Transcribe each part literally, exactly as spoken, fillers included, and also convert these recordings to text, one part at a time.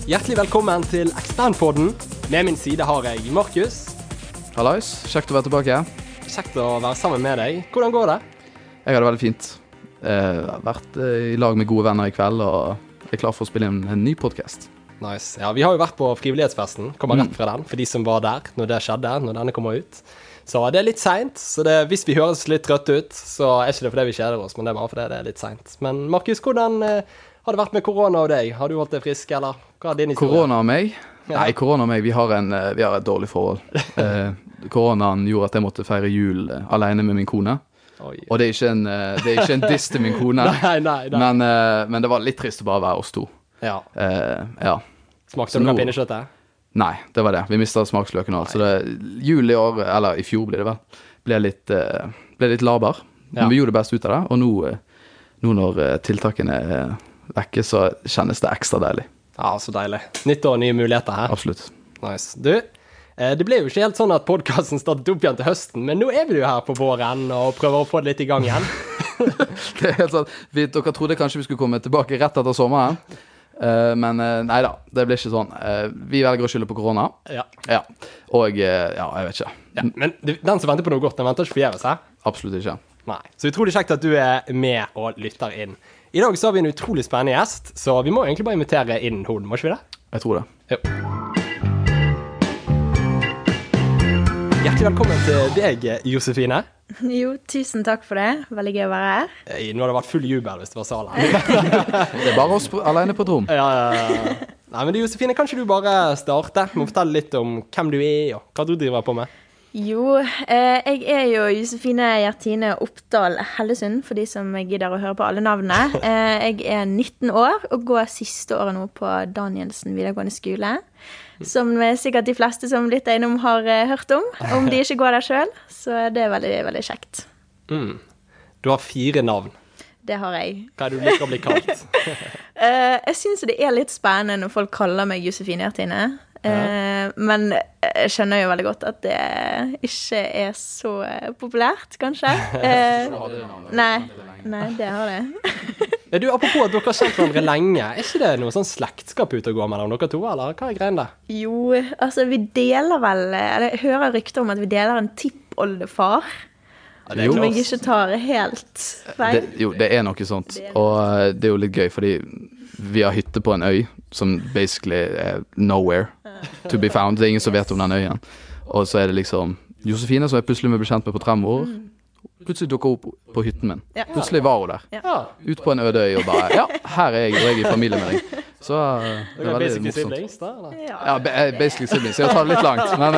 Hjertelig velkommen til Eksternpodden. Med min side har jeg Markus. Hallais, kjekt å være tilbake. Kjekt å være sammen med deg. Hvordan går det? Jeg har det veldig fint. Jeg har vært i lag med gode venner i kveld, og er klar for å spille inn en ny podcast. Nice. Ja, vi har jo vært på frivillighetsfesten. Kommer rett fra den, for de som var der når det skjedde, når denne kommer ut. Så det er litt sent, så det, hvis vi høres litt trøtte ut, så er ikke det fordi vi kjeder oss, men det er bare fordi det er litt sent. Men Markus, hvordan eh, har det vært med korona og deg? Har du holdt deg frisk, eller hva er din historie? Korona og meg? Ja. Nei, korona og meg, vi har, en, vi har et dårlig forhold. eh, koronaen gjorde at jeg måtte feire jul eh, alene med min kone. Oi. Og det er ikke en, eh, det er ikke en diss til min kone, nei, nei, nei. Men, eh, men det var litt trist å bare være oss to. Ja. Eh, ja. Smakte du noe pinnekjøttet? Nei, det var det. Vi mistet smaksløken og alt. Så det, jul i år, eller i fjor blir det vel, ble litt, eh, ble litt laber. Men ja. Vi gjorde det best ut av det, og nå, eh, nå når eh, tiltakene er vekke, så kjennes det ekstra deilig. Ja, så deilig. Nytt og nye muligheter her. Absolutt. Nice. Du, eh, det ble jo ikke helt sånn at podcasten startet opp igjen til høsten, men nå er vi jo her på våren og prøver å få det litt i gang igjen. Det er helt sånn, vi, dere trodde kanskje vi skulle komme tilbake rett etter sommeren. Uh, men uh, nei da, det blir ikke sånn. Uh, vi velger å skylde på korona. Ja. Ja. Og uh, ja, jeg vet ikke. Ja, men den som venter på noe godt, den venter ikke forgjeves, hæ? Absolutt ikke. Nei. Så utrolig kjekt at du er med og lytter inn. I dag så har vi en utrolig spennende gjest, så vi må egentlig bare invitere inn hun, må ikke vi det? Jeg tror det. Jo. Hjertelig velkommen til deg, Josefine. Jo, tusen takk for det. Veldig gøy å være her. Nå har det vært full jubel hvis det var salen. Det er bare oss alene på et rom. Ja, ja, ja. Nei, men du, Josefine, kan ikke du bare starte med å fortelle litt om hvem du er og hva du driver på med? Jo, eh, jeg er jo Josefine Gjertine Oppdal Hellesund, for de som gidder å høre på alle navnene. Eh, jeg er nitten år og går siste året nå på Danielsen videregående skole. Som sikkert de fleste som litt innom har uh, hørt om, om de ikke går der selv. Så det er veldig, veldig kjekt. Mm. Du har fire navn. Det har jeg. Hva er det du liker å bli kalt? uh, jeg synes det er litt spennende når folk kaller meg Josefine Gjertine. Uh, ja. Men jeg skjønner jo veldig godt at det ikke er så populært, kanskje. Uh, nei, nei, det har det. Du, apropos at dere har kjent hverandre lenge, er ikke det noe sånn slektskap ute og går mellom dere to, eller hva er greien der? Jo, altså vi deler vel, eller jeg hører rykter om at vi deler en tippoldefar, ja, som jeg ikke tar helt feil. Det, jo, det er noe sånt, og det er jo litt gøy, fordi vi har hytte på en øy, som basically er nowhere to be found, det er ingen som vet om den øyen, og så er det liksom Josefine, som jeg plutselig ble bekjent med på trem år, mm. Plutselig dukket opp på hytten min. Ja. Plutselig var hun der. Ja. Ut på en øde øy og bare, ja, her er jeg, og jeg er i familie med deg. Så uh, det er veldig basically morsomt. Siblings, da, eller? Ja, ja basically siblings. Jeg tar det litt langt, men...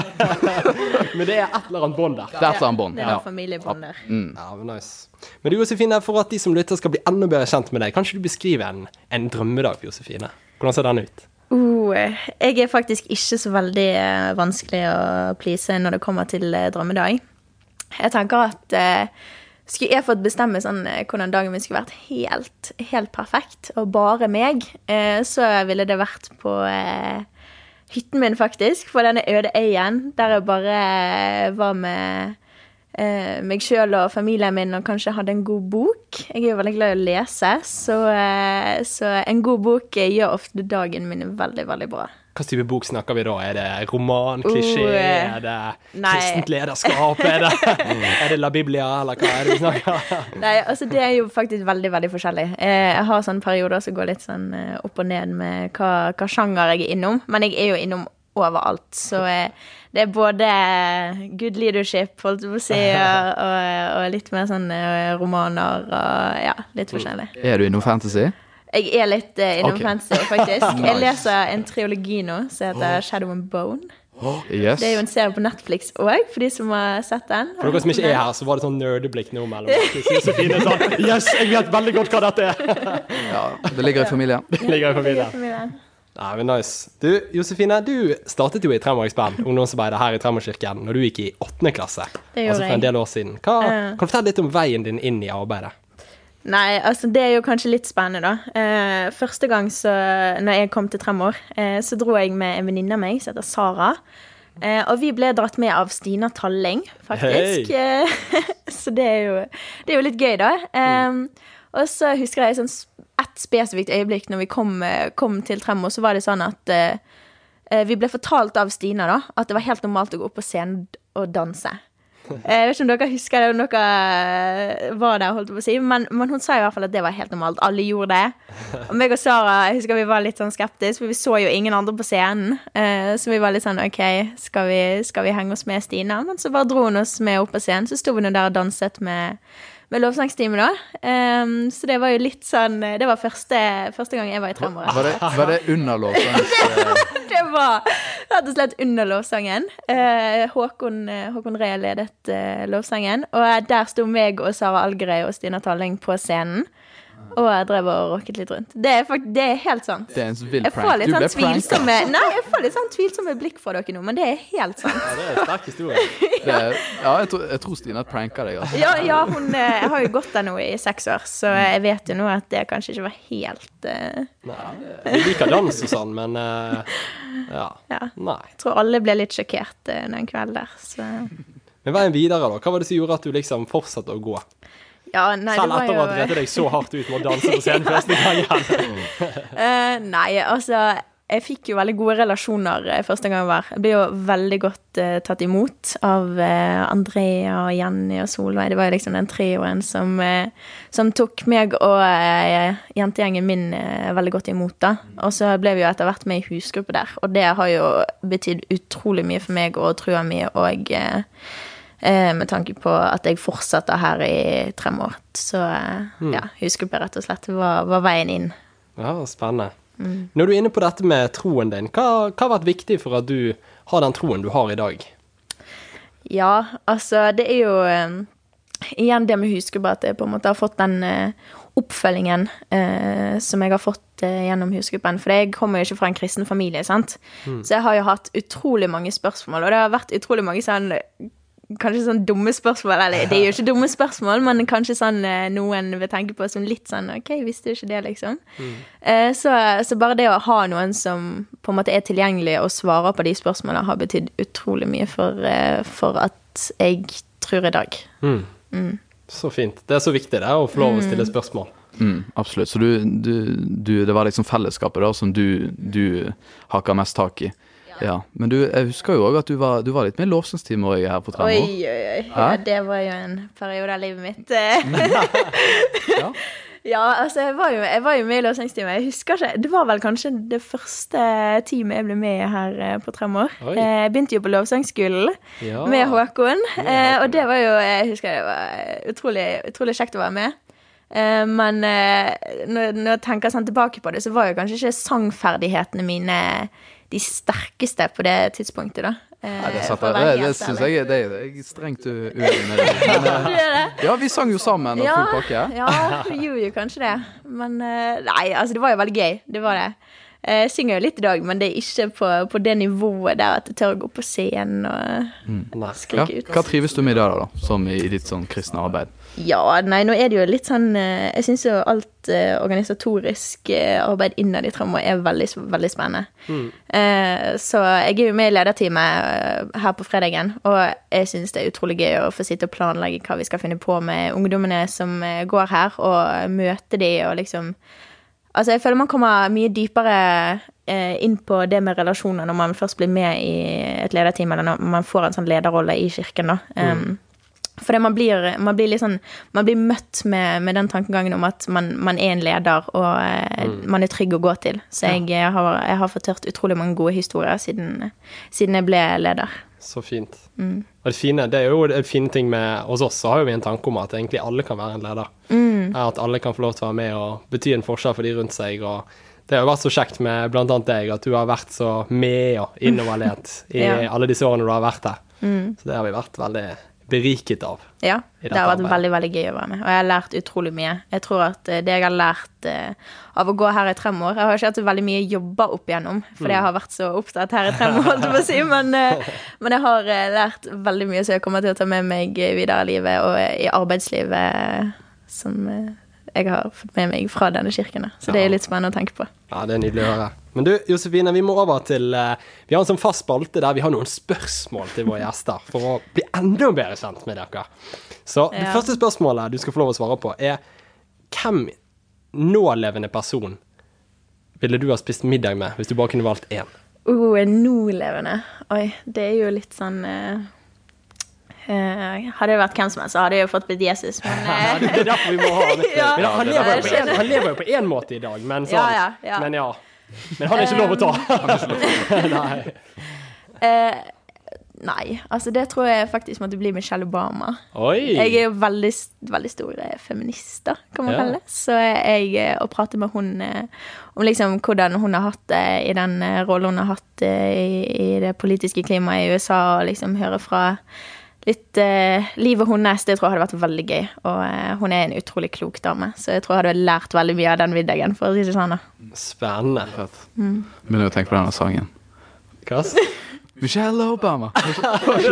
Uh, men det er et eller annet bånd der. Det er et eller annet bånd, ja. Det er ja. familiebånd der. Mm. Ja, men nice. Men du, Josefine, for at de som lytter skal bli enda bedre kjent med deg, kan ikke du beskrive en, en drømmedag for Josefine? Hvordan ser den ut? Uh, jeg er faktisk ikke så veldig uh, vanskelig å please når det kommer til uh, drømmedag. Jeg tenker at uh, skulle jeg fått bestemme sånn, uh, hvordan dagen min skulle vært helt, helt perfekt, og bare meg, uh, så ville det vært på uh, hytten min faktisk, på denne øde øyen, der jeg bare uh, var med uh, meg selv og familien min, og kanskje hadde en god bok. Jeg er jo veldig glad i å lese, så, uh, så en god bok uh, gjør ofte dagen min veldig, veldig bra. Hva type bok snakker vi da? Er det roman, klisjé, uh, er det kristent lederskap, er det, er det La Biblia, eller hva er det vi snakker? Nei, altså det er jo faktisk veldig, veldig forskjellig. Jeg har sånne perioder som går litt sånn opp og ned med hva, hva sjanger jeg er innom, men jeg er jo innom overalt, så det er både good leadership, holdt jeg på å si, og, og, og litt mer sånn romaner, og ja, litt forskjellig. Er du innom fantasy? Jeg er litt uh, innom okay. fantasy, faktisk. Nice. Jeg leser en triologi nå, som heter Shadow and Bone. Oh, yes. Det er jo en serie på Netflix også, for de som har sett den. For dere som ikke er her, så var det sånn nerdeblikk nå mellom Josefine sånn, yes, jeg vet veldig godt hva dette er. Ja, det ligger i familien. Det ligger i familien. familien. Ja, men nice. Du, Josefine, du startet jo i Tremorgsband, ungdomsarbeidet her i Tremorskirken, når du gikk i åttende klasse. Det gjorde altså for en del år siden. Hva, uh. Kan du fortelle litt om veien din inn i arbeidet? Nei, altså det er jo kanskje litt spennende da. Eh, første gang så, når jeg kom til Tremor, eh, så dro jeg med en venninne av meg, som heter Sara. Eh, og vi ble dratt med av Stina Talling, faktisk. Hey. Så det er, jo, det er jo litt gøy da. Eh, mm. Og så husker jeg sånn ett spesifikt øyeblikk når vi kom, kom til Tremor, så var det sånn at uh, vi ble fortalt av Stina da, at det var helt normalt å gå opp på scenen og danse. Jeg vet ikke om dere husker det, om dere var der, holdt på å si, men, men hun sa i hvert fall at det var helt normalt. Alle gjorde det. Og meg og Sara, jeg husker vi var litt sånn skeptiske, for vi så jo ingen andre på scenen. Uh, så vi var litt sånn, ok, skal vi, skal vi henge oss med Stina? Men så bare dro hun oss med opp på scenen, så stod vi nå der og danset med, med lovsangstimen da. Um, så det var jo litt sånn, det var første, første gang jeg var i Tremor. Var det, var det under lovsangs? Det var rett og slett under lovsangen. Uh, Håkon, Håkon Reh ledet uh, lovsangen, og der stod meg og Sara Algerøy og Stina Talling på scenen, og jeg drev og rokket litt rundt. Det er, faktisk, det er helt sant. Det er en vild jeg får prank. litt Du ble sånn tvilsomme, nei, jeg får litt sånn tvilsomme blikk fra dere nå, men det er helt sant. Ja, det er en sterk historie. Det er, ja, jeg tror, jeg tror Stina pranker deg, altså. Ja, ja hun, jeg har jo gått der nå i seks år, så jeg vet jo nå at det kanskje ikke var helt... Uh... Nei, vi liker dans og sånn, men uh, ja. ja, nei. Jeg tror alle ble litt sjokkert uh, den kvelden der, så... Men veien videre da, hva var det som gjorde at du liksom fortsatte å gå? Ja, nei, Selv det var etter jo... å ha drevet deg så hardt ut med å danse på scenen første gangen. uh, nei, altså, jeg fikk jo veldig gode relasjoner uh, første gang jeg var. Jeg ble jo veldig godt uh, tatt imot av uh, Andrea, Jenny og Solveig. Det var jo liksom den trioen som, uh, som tok meg og uh, jentegjengen min uh, veldig godt imot da. Og så ble vi jo etter hvert med i husgruppe der. Og det har jo betydd utrolig mye for meg og trua mi og... Uh, Eh, med tanke på at jeg fortsatte her i Tremor. Så eh, mm. ja, husgruppe rett og slett var, var veien inn. Ja, spennende. Mm. Når du er inne på dette med troen din, hva, hva har vært viktig for at du har den troen du har i dag? Ja, altså det er jo eh, igjen det med husgruppe at jeg på en måte har fått den eh, oppfølgingen eh, som jeg har fått eh, gjennom husgruppen. For jeg kommer jo ikke fra en kristen familie, sant? Mm. Så jeg har jo hatt utrolig mange spørsmål, og det har vært utrolig mange sånn kanskje sånn dumme spørsmål, eller det er jo ikke dumme spørsmål, men kanskje sånn noen vil tenke på som litt sånn, ok, visste du ikke det liksom? Mm. Eh, så, så bare det å ha noen som på en måte er tilgjengelig og svarer på de spørsmålene har betydd utrolig mye for, eh, for at jeg tror i dag. Mm. Mm. Så fint. Det er så viktig det, å få lov å stille spørsmål. Mm, absolutt. Så du, du, du, det var liksom fellesskapet da, som du, du hakker mest tak i. Ja, men du, jeg husker jo også at du var, du var litt med i lovsangstimer her på Tremor. Oi, oi, oi. Ja, det var jo en periode av livet mitt. ja. ja, altså, jeg var, jo, jeg var jo med i lovsangstimer. Jeg husker ikke, det var vel kanskje det første teamet jeg ble med her på Tremor. Oi. Jeg begynte jo på lovsangskolen ja. med Håkon, ja, og det var jo, jeg husker det var utrolig, utrolig kjekt å være med. Men når, når jeg tenker sånn tilbake på det, så var jo kanskje ikke sangferdighetene mine de sterkeste på det tidspunktet da. Ja, det, det, det, det synes jeg det er, det er strengt uenig med det. Men, ja, vi sang jo sammen og full pakke. Ja, vi gjorde jo kanskje det. Men nei, altså det var jo veldig gøy, det var det. Jeg synger jo litt i dag, men det er ikke på, på det nivået der at jeg tør å gå på scenen og mm. skrike ja, ut. Hva trives du med i dag da, som i ditt sånn kristne arbeid? Ja, nei, nå er det jo litt sånn, jeg synes jo alt uh, organisatorisk uh, arbeid innad i Tremor er veldig, veldig spennende. Mm. Uh, så jeg er jo med i lederteamet uh, her på fredagen, og jeg synes det er utrolig gøy å få sitte og planlegge hva vi skal finne på med ungdommene som uh, går her, og møte de, og liksom, altså jeg føler man kommer mye dypere uh, inn på det med relasjoner når man først blir med i et lederteam, eller når man får en sånn lederrolle i kirken da. Um, mm. Fordi man blir, man blir liksom, man blir møtt med, med den tankegangen om at man, man er en leder, og mm. man er trygg å gå til. Så jeg, jeg, har, jeg har fått hørt utrolig mange gode historier siden, siden jeg ble leder. Så fint. Mm. Og det fine, det er jo det fine ting med hos oss, så har jo vi en tanke om at egentlig alle kan være en leder. Mm. At alle kan få lov til å være med og bety en forskjell for de rundt seg, og det har jo vært så kjekt med blant annet deg, at du har vært så med og innoverlent i ja. alle disse årene du har vært her. Mm. Så det har vi vært veldig beriket av. Ja, det har vært veldig, veldig gøy å være med. Og jeg har lært utrolig mye. Jeg tror at det jeg har lært uh, av å gå her i Tremor, jeg har ikke hatt veldig mye jobber opp igjennom, fordi mm. jeg har vært så opptatt her i Tremor, holdt jeg på å si, men, uh, men jeg har uh, lært veldig mye, så jeg kommer til å ta med meg videre i livet og i arbeidslivet som uh, jeg har fått med meg fra denne kirken. Så ja. Det er litt spennende å tenke på. Ja, det er nydelig å høre. Men du, Josefine, vi må over til, uh, vi har en sånn fast spalte der vi har noen spørsmål til våre gjester, for å bli enda bedre kjent med dere. Så ja. Det første spørsmålet du skal få lov å svare på er, hvem nålevende person ville du ha spist middag med, hvis du bare kunne valgt en? Oh, en nålevende. Oi, det er jo litt sånn... Uh, uh, hadde det vært hvem som helst, så hadde jeg jo fått blitt Jesus, men... Uh, ja, det er derfor vi må ha han. ja, men han, lever jo på en, han lever jo på en måte i dag, men sånn. Ja, ja, ja. Men ja. Men han er ikke lov å ta. Nei. Uh, nei, altså det tror jeg faktisk måtte bli Michelle Obama. Oi! Jeg er jo veldig, veldig stor feminist, da, kan man Ja. kalle det. Så jeg, å prate med hun om liksom hvordan hun har hatt det i den rollen hun har hatt i, i det politiske klimaet i U S A, og liksom høre fra litt uh, livet hennes, det tror jeg hadde vært veldig gøy. Og uh, hun er en utrolig klok dame, så jeg tror jeg hadde lært veldig mye av den middagen, for å si det sånn da. Spennende. Mm. Begynner å tenke på denne sangen. Hva? Michelle Obama. Kanskje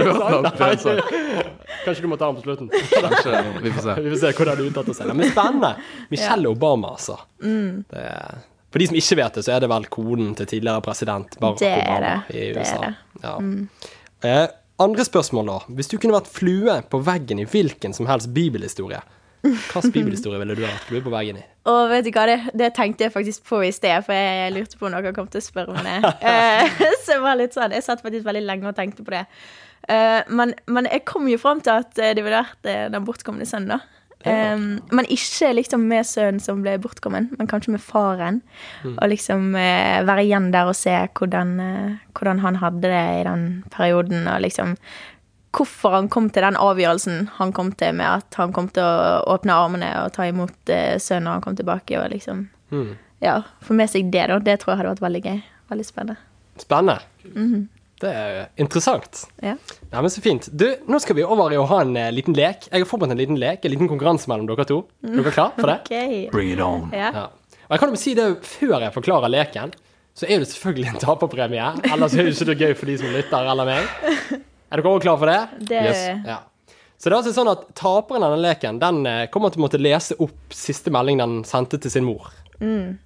du må ta den på slutten. Kanskje, vi får se. Vi får se hvordan du uttatt å si det. Men spennende. Michelle Obama, altså. Mm. Det er, for de som ikke vet det, så er det vel koden til tidligere president Barack Det er Obama det. i U S A. Det er det. Ja. Mm. Eh, andre spørsmål da. Hvis du kunne vært flue på veggen i hvilken som helst bibelhistorie, hva slags bibelhistorie ville du ha vært flue på veggen i? Og vet du hva, det, det tenkte jeg faktisk på i sted, for jeg lurte på om dere kom til å spørre om det. Eh, så jeg var litt sånn, jeg satt faktisk veldig lenge og tenkte på det. Eh, men, men jeg kom jo frem til at det ville vært eh, den bortkommende sønnen da. Eh, men ikke liksom med sønnen som ble bortkommen, men kanskje med faren. Mm. Og liksom eh, være igjen der og se hvordan, eh, hvordan han hadde det i den perioden, og liksom hvorfor han kom til den avgjørelsen han kom til, med at han kom til å åpne armene og ta imot eh, sønnen når han kom tilbake, og liksom, Mm. ja, få med seg det da, det tror jeg hadde vært veldig gøy, veldig spennende. Spennende. Mhm. Det er interessant. Ja. Ja, men så fint. Du, nå skal vi over i å ha en eh, liten lek. Jeg har forberedt en liten lek, en liten konkurranse mellom dere to. Er dere klar for det? Ok. Bring it on. Ja. Ja. Og jeg kan jo si det, før jeg forklarer leken, så er det selvfølgelig en taperpremie. Ellers er det ikke det gøy for de som lytter, eller meg. Er dere også klar for det? Det, Yes. Ja. Så det er altså sånn at taperen av denne leken, den eh, kommer til å måtte lese opp siste melding den sendte til sin mor. mm.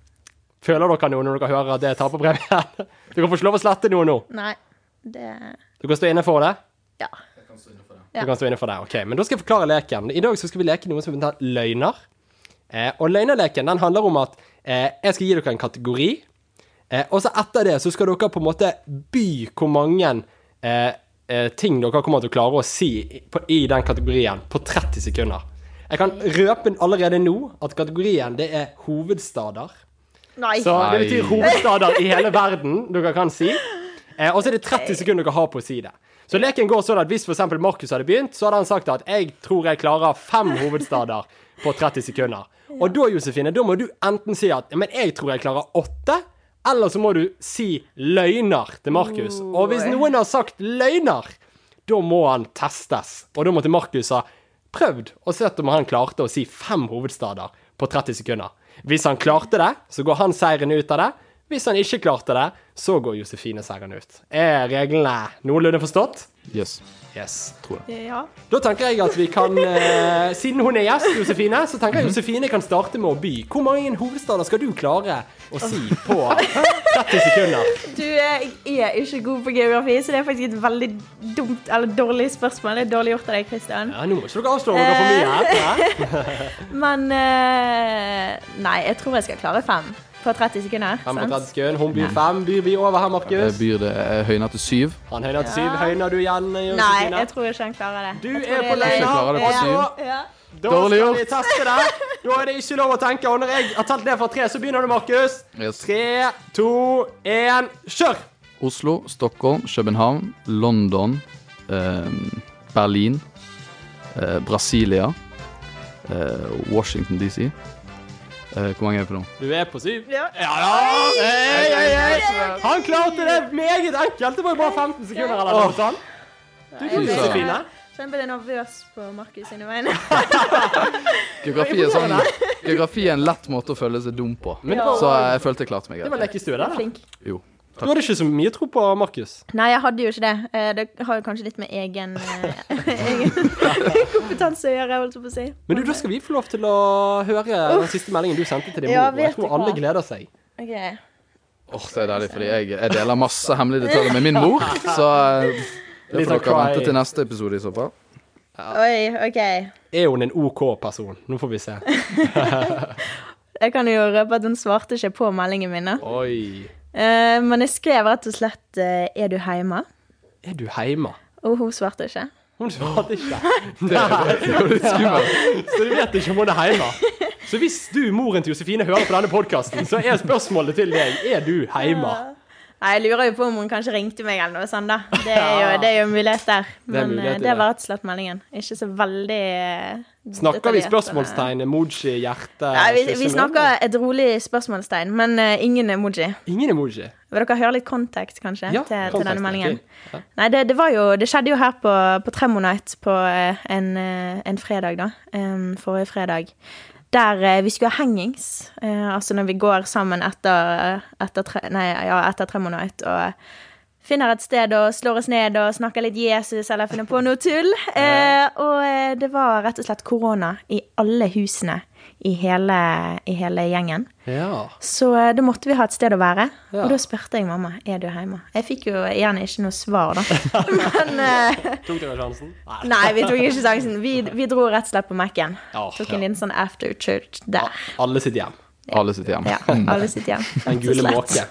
Føler dere noe når dere hører at det er taperpremien? Dere får ikke lov å slette noe nå. Nei, det, Dere står inne for det? ja. Du Ja. kan stå inne for det, ok. Men da skal jeg forklare leken. I dag så skal vi leke noe som heter løgner. Eh, og løgnerleken, den handler om at eh, jeg skal gi dere en kategori, eh, og så etter det så skal dere på en måte by hvor mange eh, eh, ting dere kommer til å klare å si på, i den kategorien på tretti sekunder. Jeg kan røpe allerede nå at kategorien det er hovedstader. Nei. Så det Nei. betyr hovedstader i hele verden dere kan si. Eh, og så er det tretti sekunder dere har på å si det. Så leken går sånn at hvis for eksempel Markus hadde begynt, så hadde han sagt at jeg tror jeg klarer fem hovedstader på tretti sekunder. Og da, Josefine, da må du enten si at men jeg tror jeg klarer åtte, eller så må du si løgner til Markus. Og hvis noen har sagt løgner, da må han testes. Og da måtte Markus ha prøvd og sett om han klarte å si fem hovedstader på tretti sekunder. Hvis han klarte det, så går han seieren ut av det. Hvis han ikke klarte det, så går Josefine seieren ut. Er reglene noenlunde forstått? Yes, Yes. tror jeg. Ja. Da tenker jeg at vi kan, eh, siden hun er gjest, Josefine, så tenker jeg Josefine kan starte med å by. Hvor mange hovedstader skal du klare å si på tretti sekunder? Du, jeg er ikke god på geografi, så det er faktisk et veldig dumt, eller dårlig spørsmål. Det er dårlig gjort av deg, Kristian. Ja, nå må ikke dere avslå noe for mye her. Ja. Men, eh, nei, jeg tror jeg skal klare fem på tretti sekunder. Fem på sant? tretti sekunder, hun byr fem. Byr vi over her, Jeg Markus? byr det eh, høyner til syv. Han høyner til syv. Ja. Høyner du igjen, Josefine? Nei, jeg tror ikke han klarer det. Du Jeg tror er det på løgn. Jeg klarer det på løgner. syv. Og Ja. da Dårlig skal gjort. vi teste det. Da er det ikke lov å tenke. Og når jeg har talt ned fra tre, så begynner du, Markus. Yes. Tre, to, en, kjør! Oslo, Stockholm, København, London, eh, Berlin, eh, Brasilia, eh, Washington D C. Eh, hvor mange er det på nå? Du er på syv. Ja. Ja da! Hei, hei, hei. Han klarte det meget enkelt. Det var jo bare femten sekunder eller noe sånt. Du Jeg kom, ble- Josefine. Jeg ble nervøs på Markus sine vegne. Geografi er, sånn, geografi er en lett måte å føle seg dum på. Men det var, Så jeg følte jeg klarte meg det var greit. lekestue, det. da. Flink. Jo. Du hadde ikke så mye tro på Markus. Nei, jeg hadde jo ikke det. Eh, Det har jo kanskje litt med egen, eh, egen kompetanse å gjøre, holdt jeg på å si. Men du, da skal vi få lov til å høre den siste meldingen du sendte til din Ja, mor. Og jeg vet du tror alle hva? gleder seg. Ok. Åh, det er deilig, fordi jeg, jeg deler masse hemmelige detaljer med min mor. Så eh, det Litt får sånn dere cry. vente til neste episode i så fall. Oi, ok. Er hun en OK person? Nå får vi se. Jeg kan jo røpe at hun svarte ikke på meldingen min. Oi. Uh, men jeg skrev rett og slett, uh, er du hjemme? Er du hjemme? Og hun svarte ikke. Hun svarte ikke. Det er litt skummelt. Så du vet ikke om hun er hjemme. Så hvis du, moren til Josefine, hører på denne podcasten, så er spørsmålet til deg, er du hjemme? Nei, jeg lurer jo på om hun kanskje ringte meg eller noe sånt da. Det er jo, det er jo mulighet der. Men det, det var rett og slett meldingen. Ikke så veldig snakker vi spørsmålstegn, emoji, hjerte? Ja, vi, vi snakker et rolig spørsmålstegn, men uh, ingen emoji. Ingen emoji? Vil dere høre litt kontekst, kanskje, ja, til, til denne meldingen? Ja. Nei, det, det var jo, det skjedde jo her på, på Tremo Night på uh, en, uh, en fredag da, um, forrige fredag. Der eh, vi skulle ha hangings, eh, altså når vi går sammen etter, etter, tre, nei, ja, etter Tremo Night, og finner et sted og slår oss ned og snakker litt Jesus, eller finner på noe tull. Eh, og eh, det var rett og slett korona i alle husene i hele, i hele gjengen. Ja. Så eh, da måtte vi ha et sted å være, ja. Og da spørte jeg mamma, er du hjemme? Jeg fikk jo gjerne ikke noe svar da. Men, eh, tok dere sjansen? Nei. Nei, vi tok ikke sjansen. Vi, vi dro rett og slett på Mac-en. Ja, tok en ja. liten sånn after church der. Alle sitt hjem. Alle sitt hjem. Ja, alle sitt hjem. En gule måke.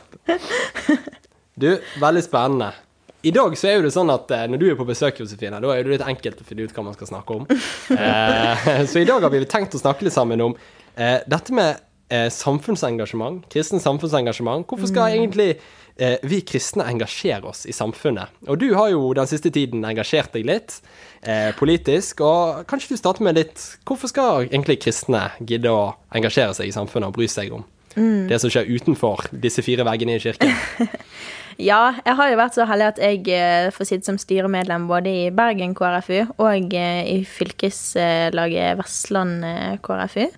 Du, veldig spennende. I dag så er jo det sånn at eh, når du er på besøk, Josefine, da er det litt enkelt å finne ut hva man skal snakke om. Eh, så i dag har vi tenkt å snakke litt sammen om eh, dette med eh, samfunnsengasjement, kristen samfunnsengasjement. Hvorfor skal mm. egentlig eh, vi kristne engasjere oss i samfunnet? Og du har jo den siste tiden engasjert deg litt eh, politisk, og kanskje du starter med litt, hvorfor skal egentlig kristne gidde å engasjere seg i samfunnet og bry seg om mm. det som skjer utenfor disse fire veggene i kirken? Ja, jeg har jo vært så heldig at jeg får sitte som styremedlem både i Bergen K R F U og i fylkeslaget Vestland K R F U.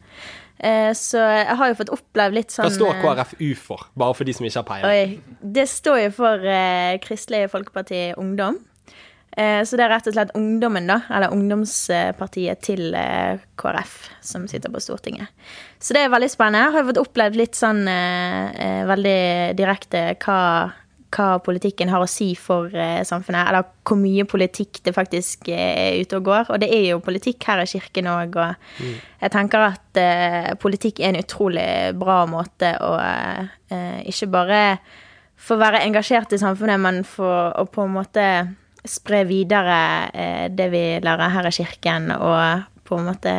Så jeg har jo fått oppleve litt sånn... Hva står K R F U for, bare for de som ikke har peiling? Det står jo for uh, Kristelig Folkeparti Ungdom. Uh, så det er rett og slett ungdommen da, eller ungdomspartiet til uh, K R F som sitter på Stortinget. Så det er veldig spennende. Jeg har jo fått oppleve litt sånn uh, uh, veldig direkte hva... hva politikken har å si for eh, samfunnet, eller hvor mye politikk det faktisk er ute og går. Og det er jo politikk her i kirken også, og mm. jeg tenker at eh, politikk er en utrolig bra måte å eh, ikke bare få være engasjert i samfunnet, men for å på en måte spre videre eh, det vi lærer her i kirken, og på en måte,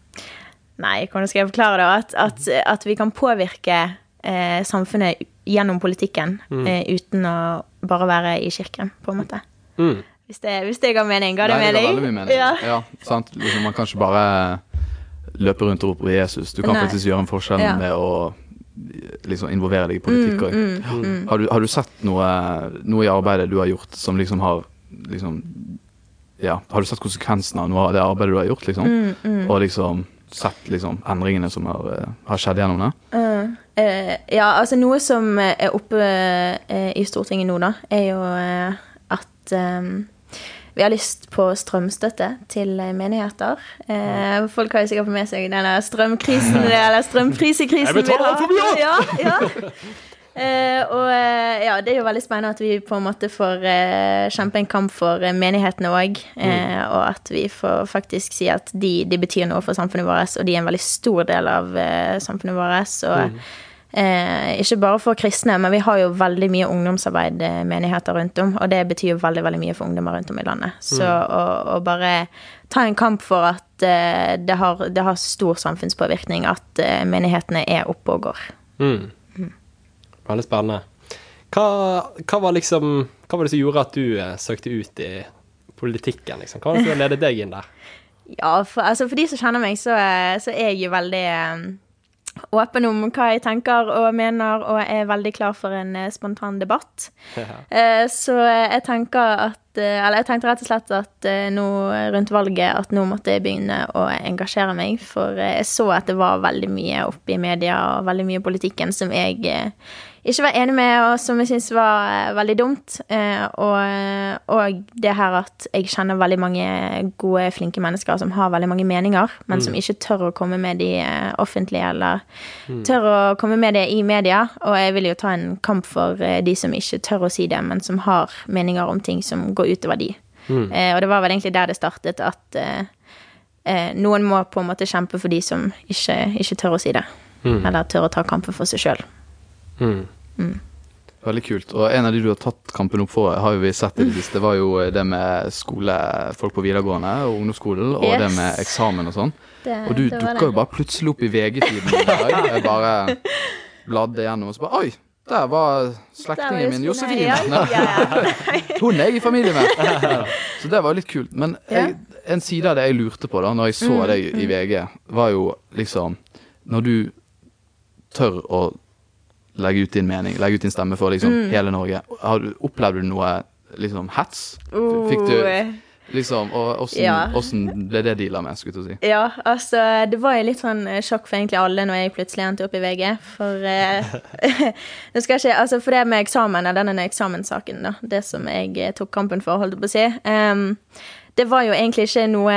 nei, hvordan skal jeg forklare det, at, at, at vi kan påvirke eh, samfunnet gjennom politikken, mm. eh, uten å bare være i kirken, på en måte. Mm. Hvis, det, hvis det ga mening, ga det Nei, mening? Nei, det ga veldig mye mening. Ja, ja sant. Liksom, man kan ikke bare løpe rundt og rope på Jesus. Du kan Nei. faktisk gjøre en forskjell ja. med å liksom, involvere deg i politikk. Mm, mm, mm, mm. Har, du, har du sett noe, noe i arbeidet du har gjort som liksom har liksom, ja, har du sett konsekvensen av noe av det arbeidet du har gjort, liksom? Mm, mm. Og liksom sett liksom, endringene som har, har skjedd gjennom det? Uh, uh, ja, altså noe som er oppe uh, i Stortinget nå da, er jo uh, at um, vi har lyst på strømstøtte til menigheter. Uh, folk har jo sikkert på med seg denne strømkrisen, eller strømprisekrisen vi har. For mye! Ja, ja. Uh, og uh, ja, det er jo veldig spennende at vi på en måte får uh, kjempe en kamp for uh, menighetene også, uh, mm. og at vi får faktisk si at de, de betyr noe for samfunnet vårt, og de er en veldig stor del av uh, samfunnet vårt, og mm. uh, ikke bare for kristne, men vi har jo veldig mye ungdomsarbeid uh, menigheter rundt om, og det betyr jo veldig, veldig mye for ungdommer rundt om i landet. Så mm. å, å bare ta en kamp for at uh, det, har, det har stor samfunnspåvirkning, at uh, menighetene er oppe og går. Mm. Veldig spennende. Hva, hva, var liksom, hva var det som gjorde at du eh, søkte ut i politikken? Liksom? Hva var det som ledet deg inn der? Ja, for, altså for de som kjenner meg, så, så er jeg jo veldig um, åpen om hva jeg tenker og mener, og er veldig klar for en uh, spontan debatt. Ja. Uh, så jeg tenker at, uh, eller jeg tenkte rett og slett at uh, nå rundt valget, at nå måtte jeg begynne å engasjere meg, for uh, jeg så at det var veldig mye oppe i media, og veldig mye politikken som jeg... Uh, ikke var enig med, og som jeg synes var uh, veldig dumt. Uh, og, og det her at jeg kjenner veldig mange gode, flinke mennesker som har veldig mange meninger, men mm. som ikke tør å komme med de uh, offentlige, eller mm. tør å komme med det i media. Og jeg vil jo ta en kamp for uh, de som ikke tør å si det, men som har meninger om ting som går utover de. Mm. Uh, og det var vel egentlig der det startet, at uh, uh, noen må på en måte kjempe for de som ikke, ikke tør å si det. Mm. Eller tør å ta kampen for seg selv. Mm. Mm. Veldig kult. Og en av de du har tatt kampen opp for, har jo vi sett i det siste, det var jo det med skole, folk på videregående og ungdomsskolen, og yes. det med eksamen og sånn. Det, og du dukker jo bare plutselig opp i V G-tiden i dag. Jeg bare bladde gjennom og så bare, oi! Der var slektningen min, Josefine. Ja, ja, ja. Hun er jeg i familie med. Ja. Så det var litt kult. Men jeg, en side av det jeg lurte på da, når jeg så deg i V G, var jo liksom, når du tør å legge ut din mening, legge ut din stemme for liksom mm. hele Norge, har du, opplevde du noe liksom hets? Fikk du... Liksom, og hvordan, ja. hvordan ble det dealet med, skulle jeg si? Ja, altså, det var jo litt sånn sjokk for egentlig alle når jeg plutselig endte opp i V G, for eh, det skal ikke, altså for det med eksamen, denne eksamenssaken da, det som jeg tok kampen for, holdt på å si, um, det var jo egentlig ikke noe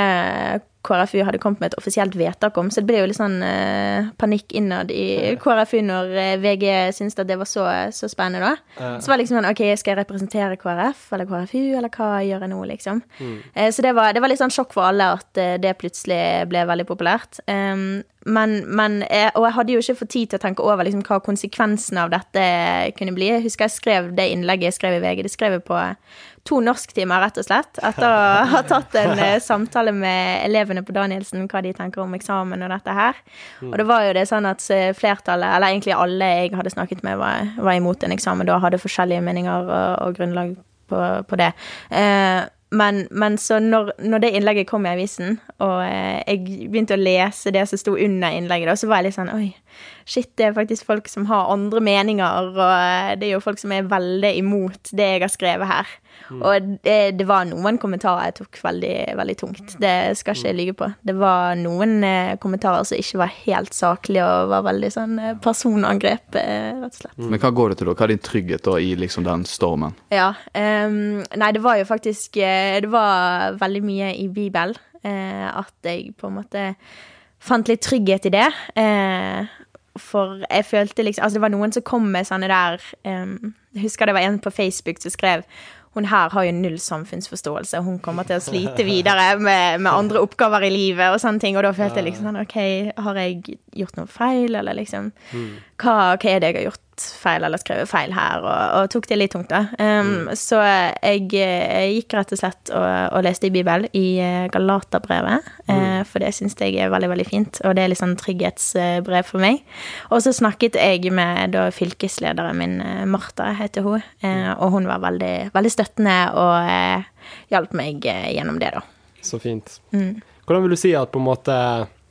K R F U hadde kommet med et offisielt vedtak om, så det ble jo litt sånn uh, panikk innad i K R F U når uh, V G syntes at det var så, så spennende da. Uh. Så var det liksom sånn, ok, skal jeg representere K R F eller K R F U, eller hva gjør jeg nå, liksom? Mm. Uh, så det var, det var litt sånn sjokk for alle at uh, det plutselig ble veldig populært. Um, men, men uh, og jeg hadde jo ikke fått tid til å tenke over liksom, hva konsekvensen av dette kunne bli. Jeg husker jeg skrev det innlegget jeg skrev i V G, det skrev jeg på to norsktimer, rett og slett, etter å ha tatt en uh, samtale med elevene på Danielsen, hva de tenker om eksamen og dette her. Mm. Og det var jo det sånn at flertallet, eller egentlig alle jeg hadde snakket med, var, var imot en eksamen, da hadde forskjellige meninger og, og grunnlag på, på det. Uh, men, men så når, når det innlegget kom i avisen, og uh, jeg begynte å lese det som stod under innlegget, da, så var jeg litt sånn, oi, shit, det er faktisk folk som har andre meninger, og det er jo folk som er veldig imot det jeg har skrevet her. Mm. Og det, det var noen kommentarer jeg tok veldig, veldig tungt. Det skal ikke jeg lyge på. Det var noen eh, kommentarer som ikke var helt saklige, og var veldig sånn eh, personangrep, eh, rett og slett. Mm. Men hva går det til da? Hva er din trygghet da i liksom den stormen? Ja, um, nei, det var jo faktisk, det var veldig mye i Bibel, eh, at jeg på en måte fant litt trygghet i det, eh, for jeg følte liksom, altså det var noen som kom med sånne der, um, jeg husker det var en på Facebook som skrev, hun her har jo null samfunnsforståelse, hun kommer til å slite videre med, med andre oppgaver i livet og sånne ting, og da følte jeg liksom sånn, ok, har jeg gjort noe feil, eller liksom, mm. hva, hva er det jeg har gjort feil, eller skrevet feil her, og, og tok det litt tungt da. Um, mm. Så jeg, jeg gikk rett og slett og, og leste i Bibel, i Galaterbrevet, mm. uh, for det synes jeg er veldig, veldig fint, og det er litt sånn trygghetsbrev for meg. Og så snakket jeg med da fylkeslederen min, Martha heter hun, uh, og hun var veldig, veldig støttende og uh, hjalp meg uh, gjennom det da. Så fint. Mm. Hvordan vil du si at på en måte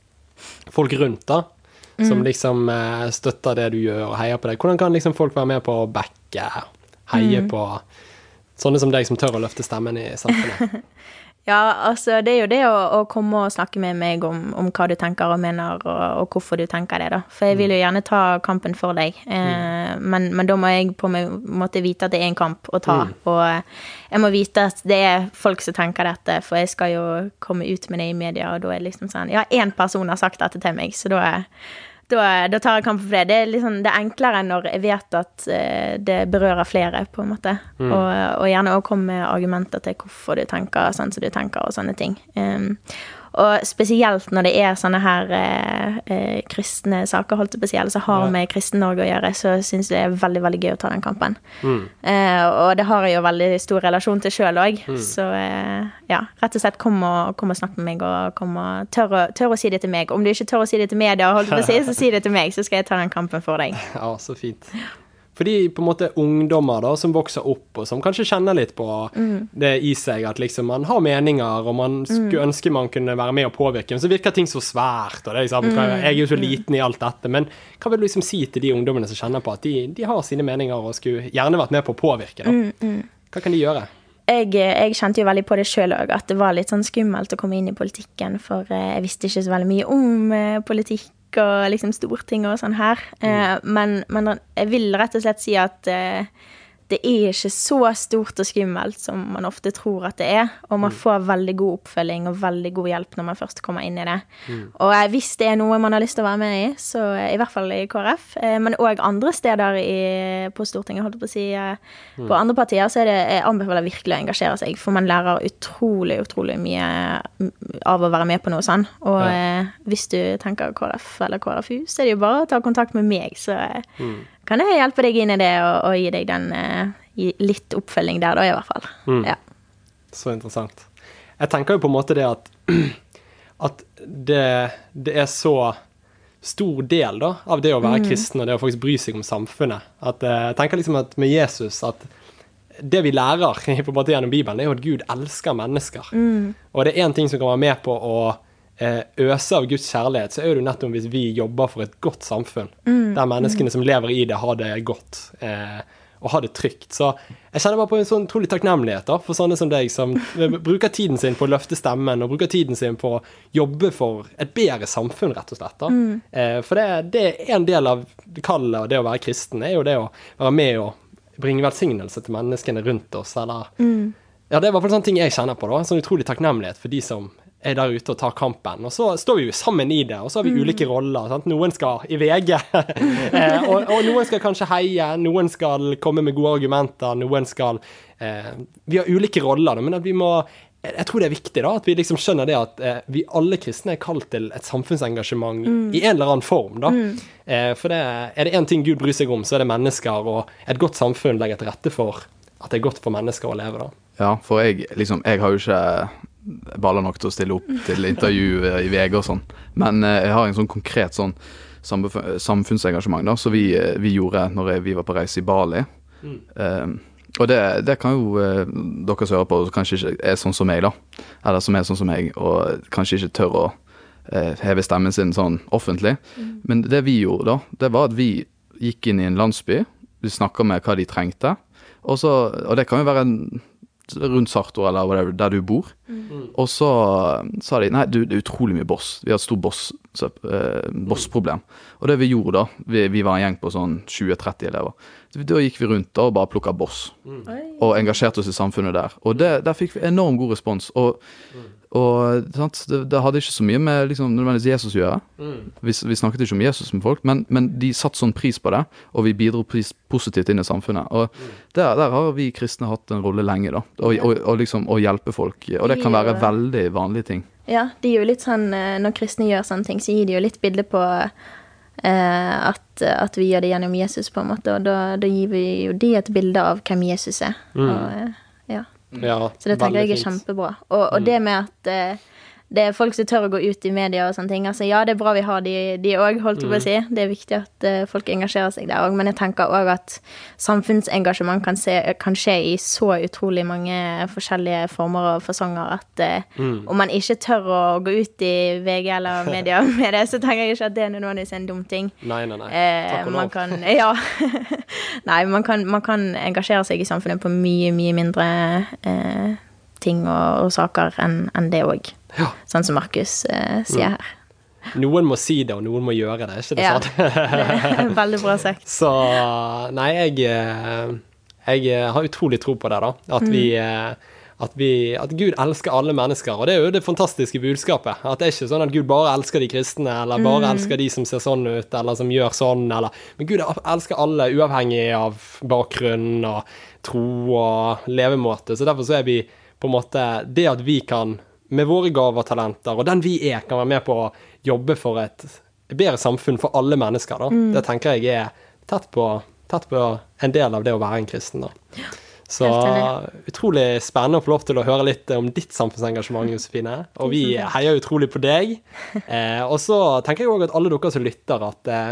folk rundt da, som liksom eh, støtter det du gjør og heier på deg. Hvordan kan liksom folk være med på å backe, heie mm. på sånne som deg som tør å løfte stemmen i samfunnet? Ja, altså det er jo det å, å komme og snakke med meg om, om hva du tenker og mener, og, og hvorfor du tenker det da. For jeg vil jo gjerne ta kampen for deg, eh, mm. men, men da må jeg på en måte vite at det er en kamp å ta, mm. og jeg må vite at det er folk som tenker dette, for jeg skal jo komme ut med det i media, og da er det liksom sånn, ja, en person har sagt dette til meg, så da er Da, da tar jeg kampen for det. Det er, liksom, det er enklere når jeg vet at uh, det berører flere, på en måte. Mm. Og, og gjerne også komme med argumenter til hvorfor du tenker sånn som du tenker, og sånne ting. Um, og spesielt når det er sånne her uh, uh, kristne saker, holdt det spesielt, så har ja. med Kristen-Norge å gjøre, så synes jeg det er veldig, veldig gøy å ta den kampen. Mm. Uh, og det har jeg jo veldig stor relasjon til selv også. Mm. Så uh, ja, rett og slett kom og, kom og snakk med meg, og kom og tør, å, tør å si det til meg. Om du ikke tør å si det til media, holdt det på å si, så si det til meg, så skal jeg ta den kampen for deg. Ja, så fint. Fordi på en måte ungdommer da, som vokser opp, og som kanskje kjenner litt på mm. det i seg, at liksom man har meninger, og man skulle mm. ønske man kunne være med og påvirke, men så virker ting så svært, og det er liksom, mm. jeg er jo så liten i alt dette, men hva vil du liksom si til de ungdommene som kjenner på at de, de har sine meninger, og skulle gjerne vært med på å påvirke da? Mm. Mm. Hva kan de gjøre? Jeg, jeg kjente jo veldig på det selv også, at det var litt sånn skummelt å komme inn i politikken, for jeg visste ikke så veldig mye om eh, politikk, og liksom storting og sånn her. Mm. Uh, men, men jeg vil rett og slett si at uh, det er ikke så stort og skummelt som man ofte tror at det er, og man får veldig god oppfølging og veldig god hjelp når man først kommer inn i det. Mm. Og hvis det er noe man har lyst til å være med i, så i hvert fall i K R F, men også andre steder i, på Stortinget, holdt jeg på å si, mm. på andre partier, så er det, jeg anbefaler virkelig å engasjere seg, for man lærer utrolig, utrolig mye av å være med på noe sånn. Og ja. Hvis du tenker K R F eller K R F U, så er det jo bare å ta kontakt med meg, så mm. kan jeg hjelpe deg inn i det og, og gi deg den gi litt oppfølging der da i hvert fall. Mm. Ja. Så interessant. Jeg tenker jo på en måte det at at det, det er så stor del da av det å være mm. kristen og det å faktisk bry seg om samfunnet. At jeg tenker liksom at med Jesus at det vi lærer på en måte gjennom Bibelen er jo at Gud elsker mennesker. Mm. Og det er en ting som kan være med på å øse av Guds kjærlighet, så er det jo nettopp hvis vi jobber for et godt samfunn, mm. der menneskene som lever i det har det godt, eh, og har det trygt. Så jeg kjenner bare på en sånn utrolig takknemlighet da, for sånne som deg, som bruker tiden sin på å løfte stemmen, og bruker tiden sin på å jobbe for et bedre samfunn, rett og slett. Da. Mm. Eh, for det, det er en del av kallet og det å være kristen, er jo det å være med og bringe velsignelse til menneskene rundt oss, eller... Mm. Ja, det er i hvert fall sånne ting jeg kjenner på da, en sånn utrolig takknemlighet for de som er der ute og tar kampen, og så står vi jo sammen i det, og så har vi mm. ulike roller, sant? Noen skal i V G, eh, og, og noen skal kanskje heie, noen skal komme med gode argumenter, noen skal, eh, vi har ulike roller, men at vi må, jeg tror det er viktig da, at vi liksom skjønner det at eh, vi alle kristne er kalt til et samfunnsengasjement mm. i en eller annen form da, mm. eh, for det, er det en ting Gud bryr seg om, så er det mennesker, og et godt samfunn legger til rette for at det er godt for mennesker å leve da. Ja, for jeg, liksom, jeg har jo ikke baller nok til å stille opp til intervju i V G og sånn, men jeg har en sånn konkret sånn samfunnsengasjement da, så vi, vi gjorde når vi var på reise i Bali. Mm. Um, og det, det kan jo uh, dere som hører på, kanskje ikke er sånn som meg da, eller som er sånn som meg, og kanskje ikke tør å uh, heve stemmen sin sånn offentlig. Mm. Men det vi gjorde da, det var at vi gikk inn i en landsby, vi snakket med hva de trengte, og, så, og det kan jo være en rundt Sartor eller whatever, der du bor. Mm. Og så sa de, nei, du, det er utrolig mye boss. Vi har et stort boss, så, eh, bossproblem. Og det vi gjorde da, vi, vi var en gjeng på sånn tjue til tretti elever. Da gikk vi rundt da og bare plukket boss. Mm. Og engasjerte oss i samfunnet der. Og det, der fikk vi enorm god respons. Og, mm. og sant, det, det hadde ikke så mye med liksom, nødvendigvis Jesus å gjøre. Mm. Vi, vi snakket ikke om Jesus med folk, men, men de satt sånn pris på det, og vi bidro pris, positivt inn i samfunnet. Og mm. der, der har vi kristne hatt en rolle lenge da, og, og, og liksom å hjelpe folk. Og det kan være veldig vanlige ting. Ja, de er jo litt sånn, når kristne gjør sånne ting, så gir de jo litt bilde på eh, at, at vi gjør det gjennom Jesus på en måte, og da, da gir vi jo de et bilde av hvem Jesus er. Mm. Og, ja. Ja, så det tenker jeg er kjempebra. Og, og mm. det med at eh, det er folk som tør å gå ut i media og sånne ting. Altså, ja, det er bra vi har de, de også, holdt jeg på å si. Det er viktig at uh, folk engasjerer seg der også. Men jeg tenker også at samfunnsengasjement kan, se, kan skje i så utrolig mange forskjellige former og fasonger at uh, mm. om man ikke tør å gå ut i V G eller media med det, så tenker jeg ikke at det er nødvendigvis en dum ting. Nei, nei, nei. Takk og lov. Kan, ja. Nei, man kan, man kan engasjere seg i samfunnet på mye, mye mindre uh, ting og, og saker enn, enn det også. Ja. Sånn som Markus uh, sier her. Noen må si det, og noen må gjøre det, ikke det ja, sant? Det er veldig bra sagt. Så, nei, jeg, jeg har utrolig tro på det da, at, mm. vi, at, vi, at Gud elsker alle mennesker, og det er jo det fantastiske budskapet, at det er ikke sånn at Gud bare elsker de kristne, eller bare mm. elsker de som ser sånn ut, eller som gjør sånn, eller, men Gud elsker alle, uavhengig av bakgrunn og tro og levemåte, så derfor så er vi på en måte, det at vi kan med våre gaver og talenter, og den vi er, kan være med på å jobbe for et bedre samfunn for alle mennesker. Da. Mm. Det tenker jeg er tett på, tett på en del av det å være en kristen. Da. Ja, så utrolig spennende å få lov til å høre litt om ditt samfunnsengasjement, Josefine. Og vi heier utrolig på deg. Eh, og så tenker jeg også at alle dere som lytter at eh,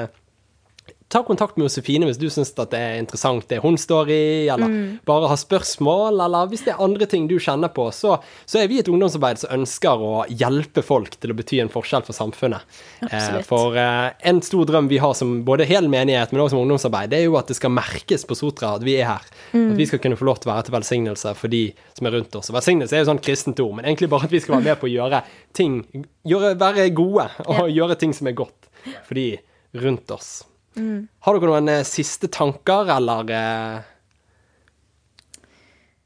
ta kontakt med Josefine hvis du synes at det er interessant det hun står i, eller mm. bare har spørsmål, eller hvis det er andre ting du kjenner på, så, så er vi et ungdomsarbeid som ønsker å hjelpe folk til å bety en forskjell for samfunnet. Eh, for eh, en stor drøm vi har som både hel menighet, men også som ungdomsarbeid, det er jo at det skal merkes på Sotra at vi er her. Mm. At vi skal kunne få lov til å være til velsignelse for de som er rundt oss. Og velsignelse er jo sånn kristent ord, men egentlig bare at vi skal være med på å gjøre ting, gjøre, være gode, og ja. Gjøre ting som er godt for de rundt oss. Mm. Har dere noen eh, siste tanker, eller eh,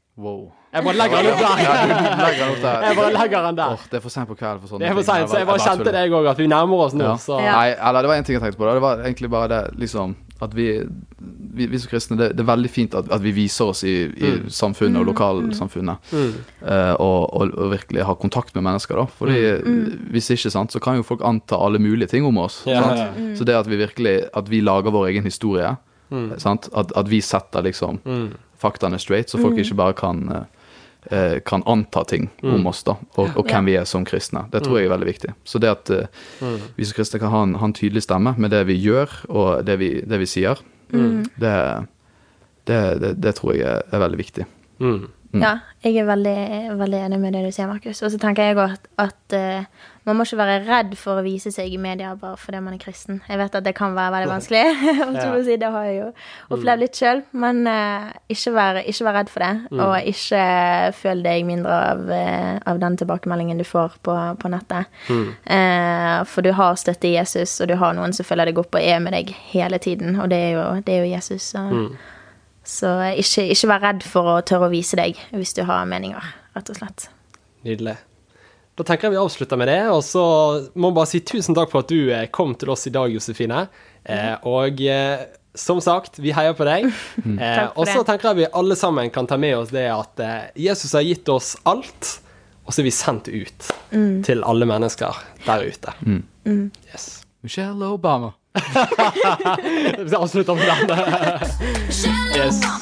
Wow. Jeg bare legger den opp der. Ja, du legger den opp der. Jeg bare legger den der. Åh, det er for sent på kveld for sånne Det er for ting. sent, så jeg bare kjente deg også, at vi nærmer oss nå. Ja. Så. Ja. Nei, eller det var en ting jeg tenkte på da. Det var egentlig bare det, liksom, at vi, vi, vi som kristne, det, det er veldig fint at, at vi viser oss i, i Mm. samfunnet og lokalsamfunnet, Mm. eh, og, og, og virkelig ha kontakt med mennesker da. Fordi hvis ikke, sant, så kan jo folk anta alle mulige ting om oss. Ja, Sant? ja, Så det at vi virkelig, at vi lager vår egen historie, Mm. sant? At, at vi setter liksom Mm. faktaene straight, så folk ikke bare kan... Eh, eh, kan anta ting om oss da, og, og hvem vi er som kristne. Det tror jeg er veldig viktig. Så det at eh, vi som kristne kan ha en, ha en tydelig stemme med det vi gjør, og det vi, det vi sier, det, det, det, det tror jeg er, er veldig viktig. Mm. Mm. Ja, jeg er veldig, veldig enig med det du sier, Markus. Og så tenker jeg også at, at uh, man må ikke være redd for å vise seg i media bare fordi man er kristen. Jeg vet at det kan være veldig vanskelig, holdt jeg på å si, det har jeg jo opplevd litt selv, men uh, ikke, være, ikke være redd for det, Mm. og ikke føle deg mindre av, uh, av den tilbakemeldingen du får på, på nettet. Mm. Uh, for du har støtte i Jesus, og du har noen som følger deg opp og er med deg hele tiden, og det er jo, det er jo Jesus. Så, Mm. så ikke, ikke vær redd for å tørre å vise deg hvis du har meninger, rett og slett. Nydelig. Da tenker jeg vi avslutter med det, og så må jeg bare si tusen takk for at du eh, kom til oss i dag, Josefine. Eh, og eh, som sagt, vi heier på deg. Eh, Takk for og så det. tenker jeg vi alle sammen kan ta med oss det at eh, Jesus har gitt oss alt, og så er vi sendt ut til alle mennesker der ute. Yes. Michelle Obama. Vi avslutter med den. Yes.